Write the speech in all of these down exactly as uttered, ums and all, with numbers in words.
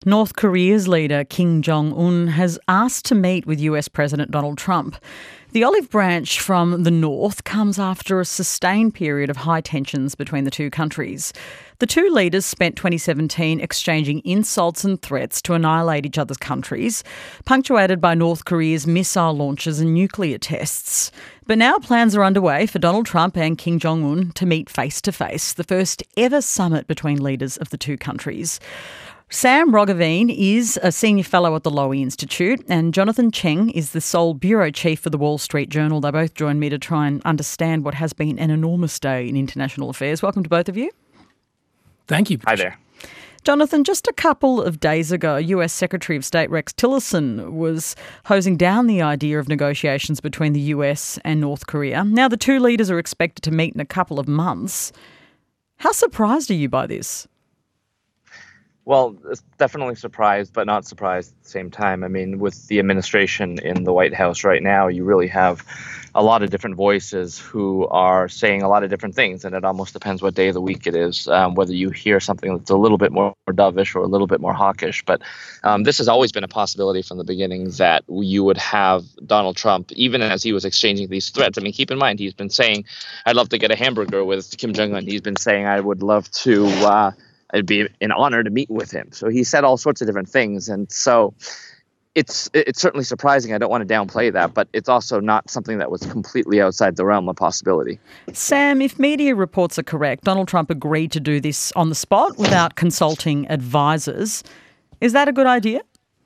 North Korea's leader, Kim Jong-un, has asked to meet with U S President Donald Trump. The olive branch from the north comes after a sustained period of high tensions between the two countries. The two leaders spent twenty seventeen exchanging insults and threats to annihilate each other's countries, punctuated by North Korea's missile launches and nuclear tests. But now plans are underway for Donald Trump and Kim Jong-un to meet face-to-face, the first ever summit between leaders of the two countries. Sam Roggeveen is a senior fellow at the Lowy Institute, and Jonathan Cheng is the sole bureau chief for the Wall Street Journal. They both join me to try and understand what has been an enormous day in international affairs. Welcome to both of you. Thank you, Patricia. Hi there. Jonathan, just a couple of days ago, U S Secretary of State Rex Tillerson was hosing down the idea of negotiations between the U S and North Korea. Now the two leaders are expected to meet in a couple of months. How surprised are you by this? Well, it's definitely surprised, but not surprised at the same time. I mean, with the administration in the White House right now, you really have a lot of different voices who are saying a lot of different things, and it almost depends what day of the week it is, um, whether you hear something that's a little bit more dovish or a little bit more hawkish. But um, this has always been a possibility from the beginning that you would have Donald Trump, even as he was exchanging these threats. I mean, keep in mind, he's been saying, I'd love to get a hamburger with Kim Jong-un. He's been saying, I would love to... Uh, It'd be an honor to meet with him. So he said all sorts of different things. And so it's it's certainly surprising. I don't want to downplay that, but it's also not something that was completely outside the realm of possibility. Sam, if media reports are correct, Donald Trump agreed to do this on the spot without consulting advisors. Is that a good idea?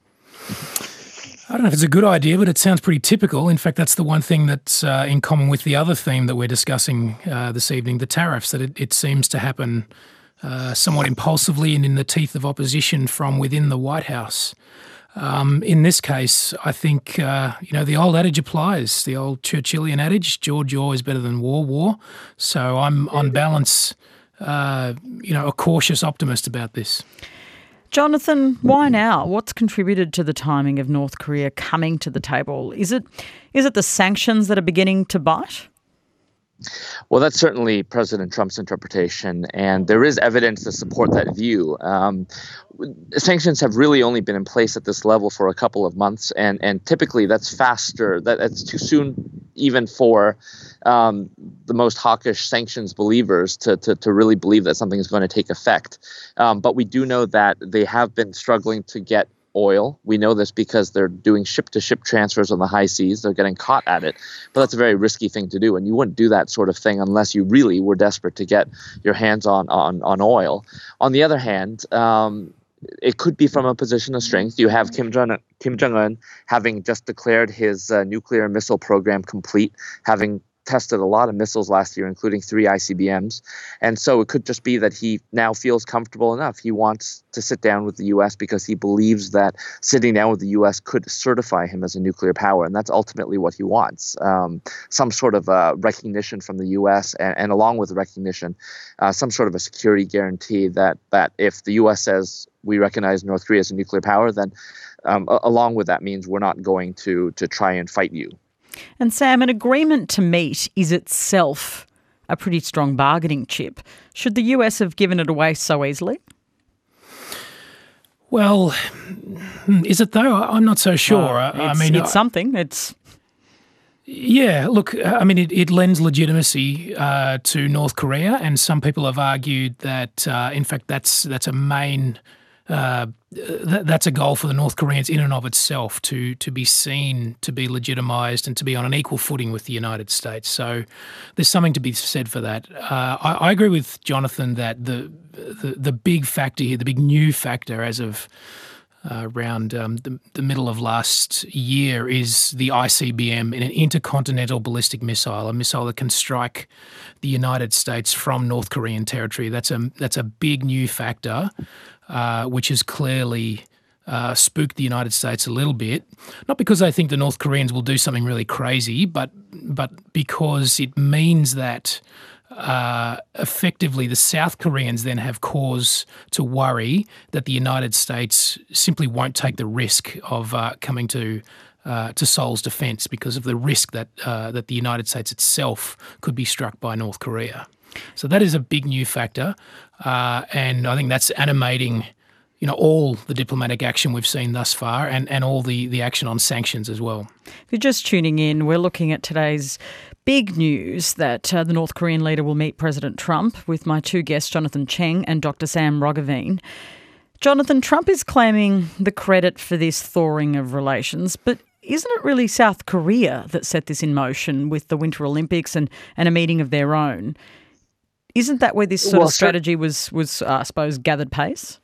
I don't know if it's a good idea, but it sounds pretty typical. In fact, that's the one thing that's uh, in common with the other theme that we're discussing uh, this evening, the tariffs, that it, it seems to happen Uh, somewhat impulsively and in the teeth of opposition from within the White House. Um, in this case, I think, uh, you know, the old adage applies, the old Churchillian adage, George Yaw is better than war, war. So I'm on balance, uh, you know, a cautious optimist about this. Jonathan, why now? What's contributed to the timing of North Korea coming to the table? Is it is it the sanctions that are beginning to bite? Well, that's certainly President Trump's interpretation, and there is evidence to support that view. Um, sanctions have really only been in place at this level for a couple of months, and, and typically that's faster. That, that's too soon even for um, the most hawkish sanctions believers to, to, to really believe that something is going to take effect. Um, but we do know that they have been struggling to get oil. We know this because they're doing ship-to-ship transfers on the high seas. They're getting caught at it. But that's a very risky thing to do, and you wouldn't do that sort of thing unless you really were desperate to get your hands on on, on oil. On the other hand, um, it could be from a position of strength. You have Kim Jong Kim Jong-un having just declared his uh, nuclear missile program complete, having tested a lot of missiles last year, including three I C B Ms. And so it could just be that he now feels comfortable enough. He wants to sit down with the U S because he believes that sitting down with the U S could certify him as a nuclear power. And that's ultimately what he wants. Um, some sort of uh, recognition from the U S and, and along with the recognition, uh, some sort of a security guarantee that, that if the U S says we recognize North Korea as a nuclear power, then um, a- along with that means we're not going to to try and fight you. And Sam, an agreement to meet is itself a pretty strong bargaining chip. Should the U S have given it away so easily? Well, is it though? I'm not so sure. Uh, I mean, it's something. It's yeah. Look, I mean, it, it lends legitimacy uh, to North Korea, and some people have argued that, uh, in fact, that's that's a main. Uh, th- that's a goal for the North Koreans in and of itself, to to be seen, to be legitimised and to be on an equal footing with the United States. So there's something to be said for that. Uh, I, I agree with Jonathan that the, the the big factor here, the big new factor as of uh, around um, the, the middle of last year is the I C B M, an intercontinental ballistic missile, a missile that can strike the United States from North Korean territory. That's a that's a big new factor. Uh, which has clearly uh, spooked the United States a little bit, not because they think the North Koreans will do something really crazy, but but because it means that uh, effectively the South Koreans then have cause to worry that the United States simply won't take the risk of uh, coming to uh, to Seoul's defence because of the risk that uh, that the United States itself could be struck by North Korea. So that is a big new factor, uh, and I think that's animating, you know, all the diplomatic action we've seen thus far, and, and all the, the action on sanctions as well. If you're just tuning in, we're looking at today's big news that uh, the North Korean leader will meet President Trump with my two guests, Jonathan Cheng and Doctor Sam Roggeveen. Jonathan, Trump is claiming the credit for this thawing of relations, but isn't it really South Korea that set this in motion with the Winter Olympics and, and a meeting of their own? Isn't that where this sort well, of strategy was, was uh, I suppose, gathered pace?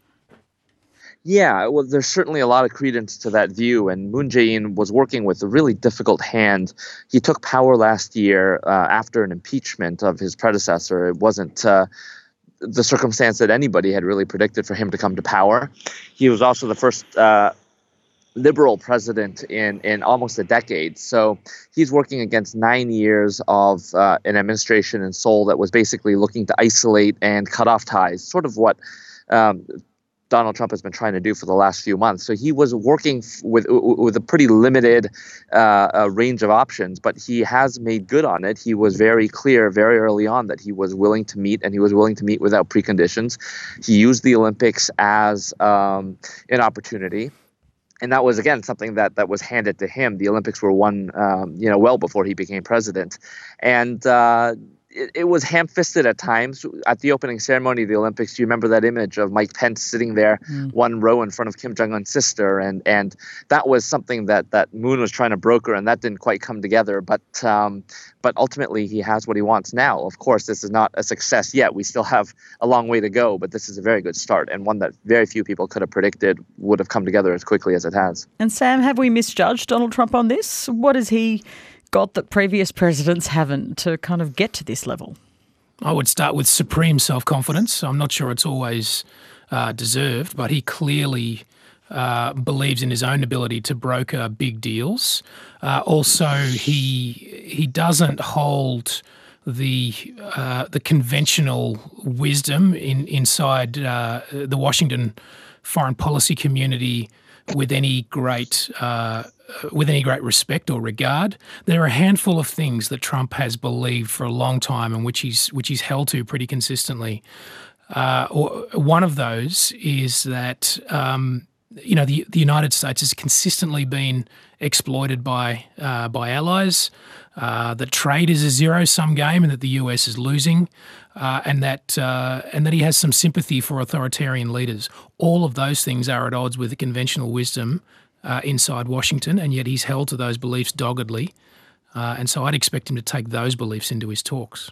Yeah, well, there's certainly a lot of credence to that view, and Moon Jae-in was working with a really difficult hand. He took power last year uh, after an impeachment of his predecessor. It wasn't uh, the circumstance that anybody had really predicted for him to come to power. He was also the first uh, liberal president in, in almost a decade. So he's working against nine years of uh, an administration in Seoul that was basically looking to isolate and cut off ties, sort of what um, Donald Trump has been trying to do for the last few months. So he was working with with a pretty limited uh, uh, range of options, but he has made good on it. He was very clear very early on that he was willing to meet, and he was willing to meet without preconditions. He used the Olympics as um, an opportunity. And that was, again, something that, that was handed to him. The Olympics were won, um, you know, well before he became president. And uh, it, it was ham-fisted at times. At the opening ceremony of the Olympics, do you remember that image of Mike Pence sitting there mm. one row in front of Kim Jong-un's sister? And and that was something that, that Moon was trying to broker, and that didn't quite come together. But um, but ultimately, he has what he wants now. Of course, this is not a success yet. We still have a long way to go, but this is a very good start, and one that very few people could have predicted would have come together as quickly as it has. And Sam, have we misjudged Donald Trump on this? What has he got that previous presidents haven't to kind of get to this level? I would start with supreme self-confidence. I'm not sure it's always uh, deserved, but he clearly uh, believes in his own ability to broker big deals. Uh, also, he he doesn't hold the uh, the conventional wisdom in inside uh, the Washington foreign policy community with any great uh, with any great respect or regard. There are a handful of things that Trump has believed for a long time and which he's which he's held to pretty consistently. Uh, or one of those is that um, you know the the United States has consistently been exploited by uh, by allies. Uh, that trade is a zero-sum game, and that the U S is losing, uh, and that uh, and that he has some sympathy for authoritarian leaders. All of those things are at odds with the conventional wisdom uh, inside Washington, and yet he's held to those beliefs doggedly. Uh, and so I'd expect him to take those beliefs into his talks.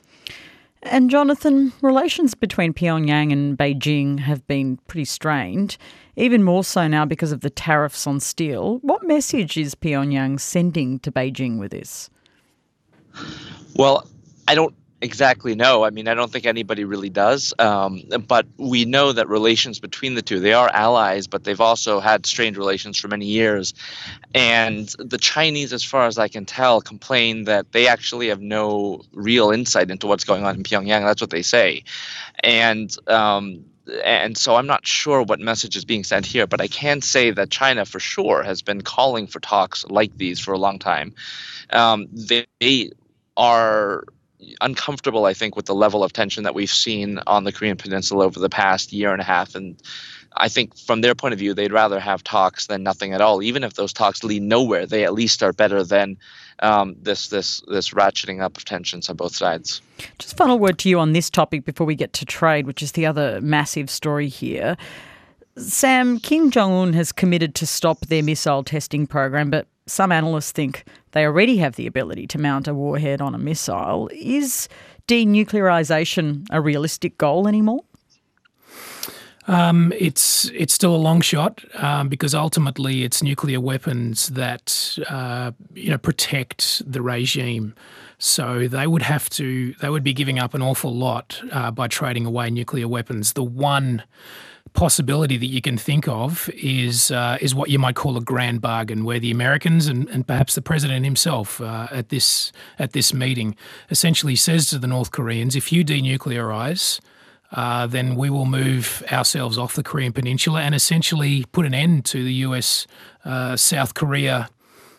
And Jonathan, relations between Pyongyang and Beijing have been pretty strained, even more so now because of the tariffs on steel. What message is Pyongyang sending to Beijing with this? Well, I don't exactly know. I mean, I don't think anybody really does. Um, but we know that relations between the two, they are allies, but they've also had strained relations for many years. And the Chinese, as far as I can tell, complain that they actually have no real insight into what's going on in Pyongyang. That's what they say. And um, and so I'm not sure what message is being sent here, but I can say that China for sure has been calling for talks like these for a long time. Um, they, they are uncomfortable, I think, with the level of tension that we've seen on the Korean Peninsula over the past year and a half. And I think from their point of view, they'd rather have talks than nothing at all. Even if those talks lead nowhere, they at least are better than um, this this this ratcheting up of tensions on both sides. Just final word to you on this topic before we get to trade, which is the other massive story here. Sam, Kim Jong-un has committed to stop their missile testing program, but some analysts think they already have the ability to mount a warhead on a missile. Is denuclearization a realistic goal anymore? Um, it's it's still a long shot um, because ultimately it's nuclear weapons that uh, you know protect the regime. So they would have to they would be giving up an awful lot uh, by trading away nuclear weapons. The one possibility that you can think of is uh, is what you might call a grand bargain, where the Americans and, and perhaps the president himself uh, at this at this meeting essentially says to the North Koreans, if you denuclearize, uh, then we will move ourselves off the Korean Peninsula and essentially put an end to the U S uh, South Korea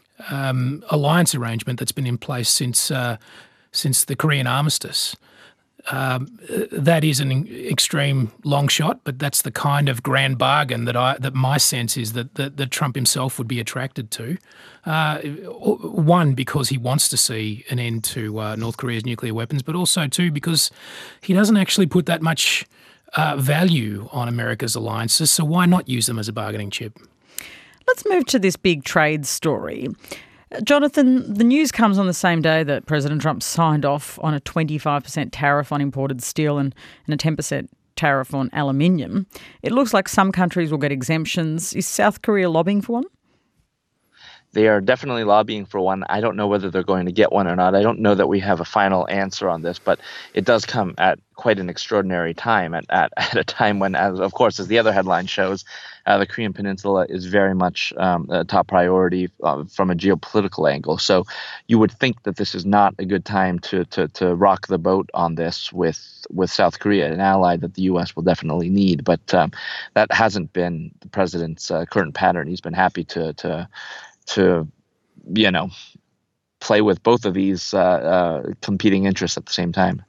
um, alliance arrangement that's been in place since uh, since the Korean armistice. Um, that is an extreme long shot, but that's the kind of grand bargain that I that my sense is that that, that Trump himself would be attracted to. Uh, one, because he wants to see an end to uh, North Korea's nuclear weapons, but also two, because he doesn't actually put that much uh, value on America's alliances. So why not use them as a bargaining chip? Let's move to this big trade story. Jonathan, the news comes on the same day that President Trump signed off on a twenty-five percent tariff on imported steel and, and a ten percent tariff on aluminium. It looks like some countries will get exemptions. Is South Korea lobbying for one? They are definitely lobbying for one. I don't know whether they're going to get one or not. I don't know that we have a final answer on this, but it does come at quite an extraordinary time, at, at, at a time when, as of course, as the other headline shows, uh, the Korean Peninsula is very much um, a top priority uh, from a geopolitical angle. So you would think that this is not a good time to to, to rock the boat on this with, with South Korea, an ally that the U S will definitely need. But um, that hasn't been the president's uh, current pattern. He's been happy to to to, you know, play with both of these uh, uh, competing interests at the same time.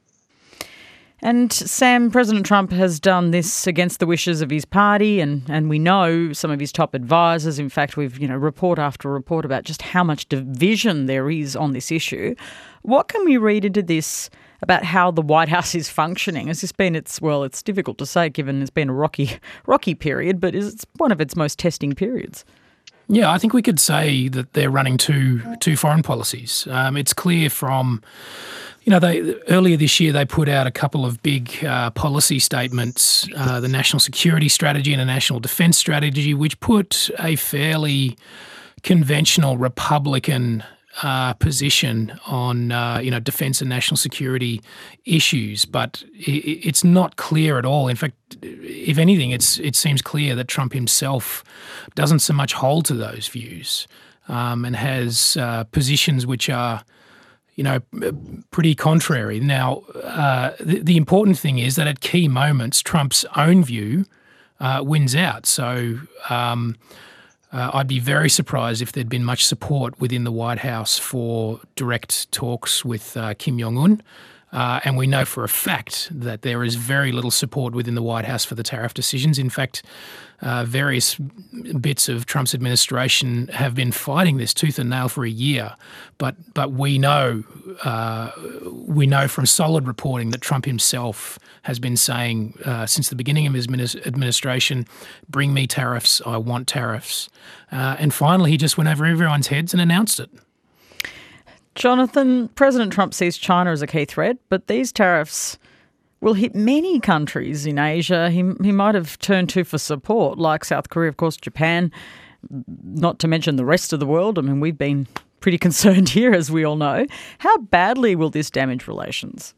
And Sam, President Trump has done this against the wishes of his party, and, and we know some of his top advisors. In fact, we've, you know, report after report about just how much division there is on this issue. What can we read into this about how the White House is functioning? Has this been its, well, it's difficult to say given it's been a rocky, rocky period, but it's one of its most testing periods. Yeah, I think we could say that they're running two two foreign policies. Um, it's clear from, you know, they earlier this year they put out a couple of big uh, policy statements, uh, the national security strategy and a national defense strategy, which put a fairly conventional Republican uh, position on, uh, you know, defense and national security issues. But it, it's not clear at all. In fact, if anything, it's it seems clear that Trump himself doesn't so much hold to those views um, and has uh, positions which are, you know, pretty contrary. Now, uh, the, the important thing is that at key moments, Trump's own view uh, wins out. So um, uh, I'd be very surprised if there'd been much support within the White House for direct talks with uh, Kim Jong-un. Uh, and we know for a fact that there is very little support within the White House for the tariff decisions. In fact, uh, various bits of Trump's administration have been fighting this tooth and nail for a year. But but we know uh, we know from solid reporting that Trump himself has been saying uh, since the beginning of his administration, "Bring me tariffs. I want tariffs." Uh, and finally, he just went over everyone's heads and announced it. Jonathan, President Trump sees China as a key threat, but these tariffs will hit many countries in Asia he, he might have turned to for support, like South Korea, of course, Japan, not to mention the rest of the world. I mean, we've been pretty concerned here, as we all know. How badly will this damage relations?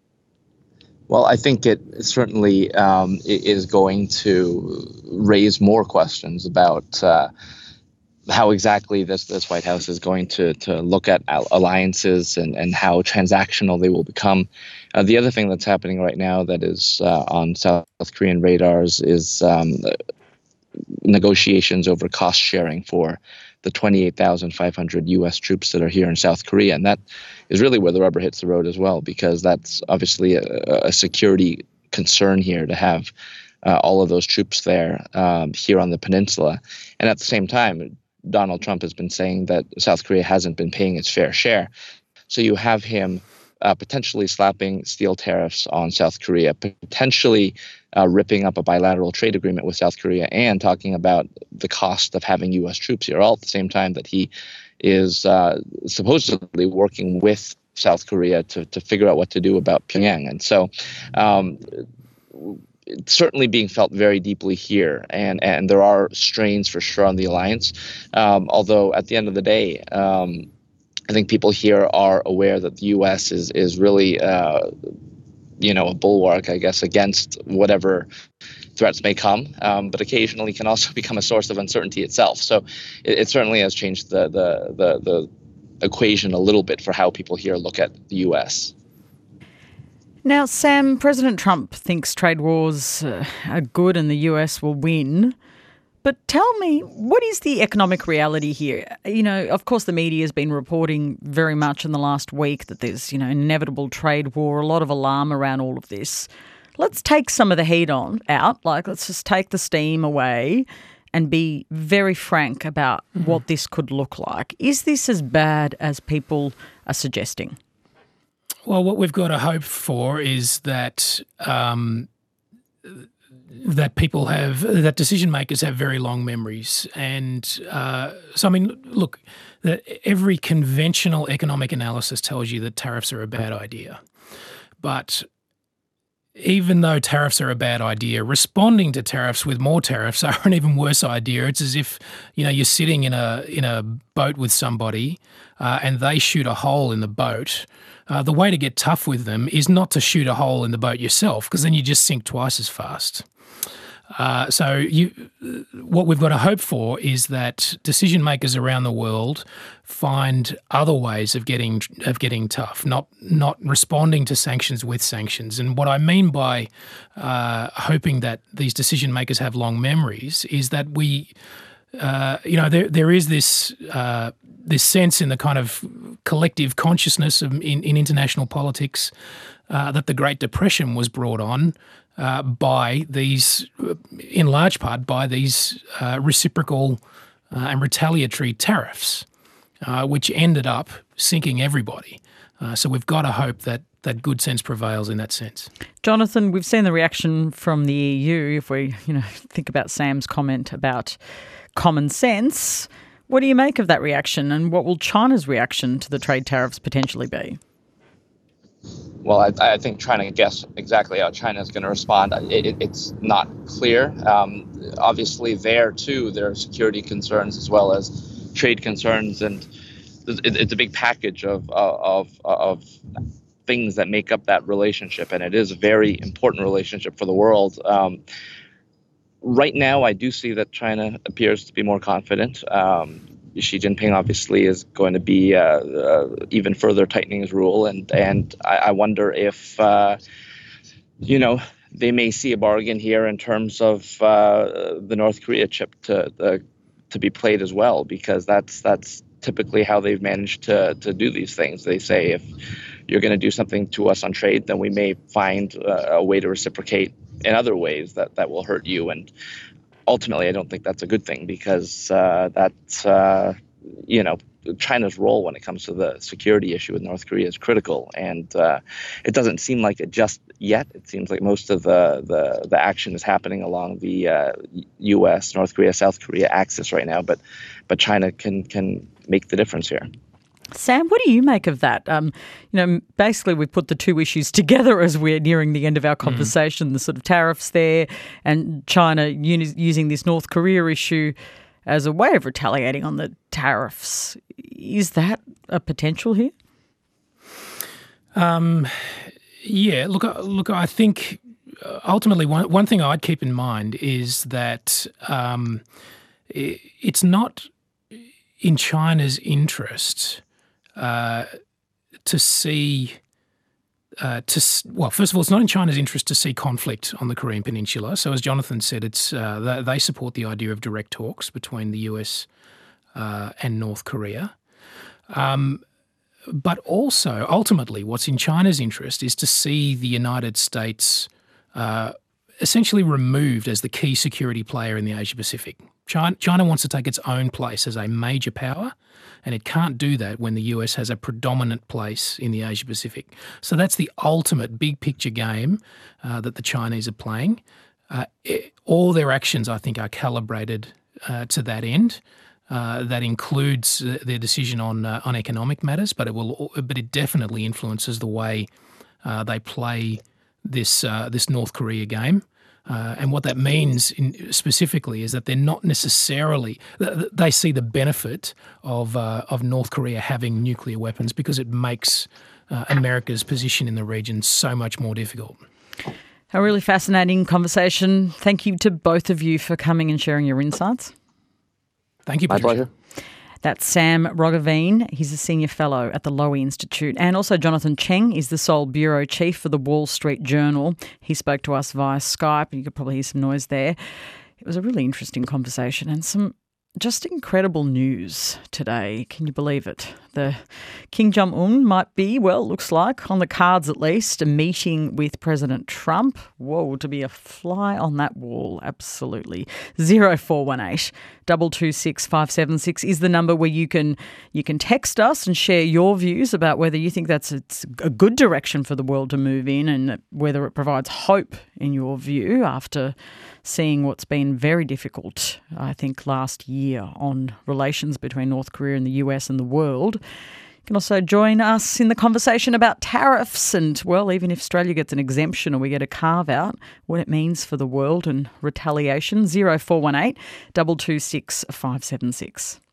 Well, I think it certainly um, is going to raise more questions about uh, how exactly this, this White House is going to, to look at alliances and, and how transactional they will become. Uh, the other thing that's happening right now that is uh, on South Korean radars is um, negotiations over cost sharing for the twenty-eight thousand five hundred U S troops that are here in South Korea. And that is really where the rubber hits the road as well, because that's obviously a, a security concern here to have uh, all of those troops there um, here on the peninsula. And at the same time, Donald Trump has been saying that South Korea hasn't been paying its fair share. So you have him uh, potentially slapping steel tariffs on South Korea, potentially uh, ripping up a bilateral trade agreement with South Korea, and talking about the cost of having U S troops here, all at the same time that he is uh, supposedly working with South Korea to, to figure out what to do about Pyongyang. And so um, it's certainly being felt very deeply here, and, and there are strains for sure on the alliance. Um, although at the end of the day, um, I think people here are aware that the U S is is really, uh, you know, a bulwark, I guess, against whatever threats may come, um, but occasionally can also become a source of uncertainty itself. So it, it certainly has changed the, the the the equation a little bit for how people here look at the U S. Now, Sam, President Trump thinks trade wars uh, are good and the U S will win. But tell me, what is the economic reality here? You know, of course, the media has been reporting very much in the last week that there's, you know, inevitable trade war, a lot of alarm around all of this. Let's take some of the heat on out, like let's just take the steam away and be very frank about mm-hmm. what this could look like. Is this as bad as people are suggesting? Well, what we've got to hope for is that um, that people have, that decision makers have very long memories. And uh, so, I mean, look, the, every conventional economic analysis tells you that tariffs are a bad idea. But even though tariffs are a bad idea, responding to tariffs with more tariffs are an even worse idea. It's as if, you know, you're sitting in a in a boat with somebody uh, and they shoot a hole in the boat. Uh, the way to get tough with them is not to shoot a hole in the boat yourself, because then you just sink twice as fast. Uh, so you, what we've got to hope for is that decision makers around the world find other ways of getting of getting tough, not not responding to sanctions with sanctions. And what I mean by uh, hoping that these decision makers have long memories is that we, uh, you know, there there is this uh, this sense in the kind of collective consciousness of, in, in international politics uh, that the Great Depression was brought on Uh, by these, in large part, by these uh, reciprocal uh, and retaliatory tariffs, uh, which ended up sinking everybody. Uh, so we've got to hope that that good sense prevails in that sense. Jonathan, we've seen the reaction from the E U. If we, you know, think about Sam's comment about common sense, what do you make of that reaction, and what will China's reaction to the trade tariffs potentially be? Well, I, I think trying to guess exactly how China is going to respond, it, it, it's not clear. Um, obviously, there, too, there are security concerns as well as trade concerns. And it, it's a big package of, of, of things that make up that relationship. And it is a very important relationship for the world. Um, right now, I do see that China appears to be more confident. Um, Xi Jinping obviously is going to be uh, uh, even further tightening his rule, and and I, I wonder if uh, you know they may see a bargain here in terms of uh, the North Korea chip to uh, to be played as well, because that's that's typically how they've managed to to do these things. They say if you're going to do something to us on trade, then we may find uh, a way to reciprocate in other ways that that will hurt you. And ultimately, I don't think that's a good thing, because uh, that's, uh, you know, China's role when it comes to the security issue with North Korea is critical. And uh, it doesn't seem like it just yet. It seems like most of the, the, the action is happening along the uh, U S, North Korea, South Korea axis right now. But but China can can make the difference here. Sam, what do you make of that? Um, you know, basically we've put the two issues together as we're nearing the end of our conversation, mm. the sort of tariffs there and China uni- using this North Korea issue as a way of retaliating on the tariffs. Is that a potential here? Um, yeah, look, look, I think ultimately one, one thing I'd keep in mind is that um, it, it's not in China's interest Uh, to see, uh, to well, first of all, it's not in China's interest to see conflict on the Korean Peninsula. So, as Jonathan said, it's uh, they support the idea of direct talks between the U S uh, and North Korea. Um, but also, ultimately, what's in China's interest is to see the United States uh, essentially removed as the key security player in the Asia-Pacific. China, China wants to take its own place as a major power, and it can't do that when the U S has a predominant place in the Asia-Pacific. So that's the ultimate big-picture game uh, that the Chinese are playing. Uh, it, all their actions, I think, are calibrated uh, to that end. Uh, that includes uh, their decision on uh, on economic matters, but it will, but it definitely influences the way uh, they play this uh, this North Korea game. Uh, and what that means in, specifically is that they're not necessarily – they see the benefit of uh, of North Korea having nuclear weapons because it makes uh, America's position in the region so much more difficult. A really fascinating conversation. Thank you to both of you for coming and sharing your insights. Thank you, My Patricia. pleasure. That's Sam Roggeveen. He's a senior fellow at the Lowy Institute. And also Jonathan Cheng is the Seoul bureau chief for the Wall Street Journal. He spoke to us via Skype. You could probably hear some noise there. It was a really interesting conversation and some just incredible news today. Can you believe it? The Kim Jong-un might be, well, looks like, on the cards at least, a meeting with President Trump. Whoa, to be a fly on that wall, absolutely. zero four one eight, two two six, five seven six is the number where you can you can text us and share your views about whether you think that's it's a good direction for the world to move in and whether it provides hope in your view after seeing what's been very difficult, I think, last year on relations between North Korea and the U S and the world. You can also join us in the conversation about tariffs and, well, even if Australia gets an exemption or we get a carve-out, what it means for the world and retaliation. zero four one eight, two two six, five seven six.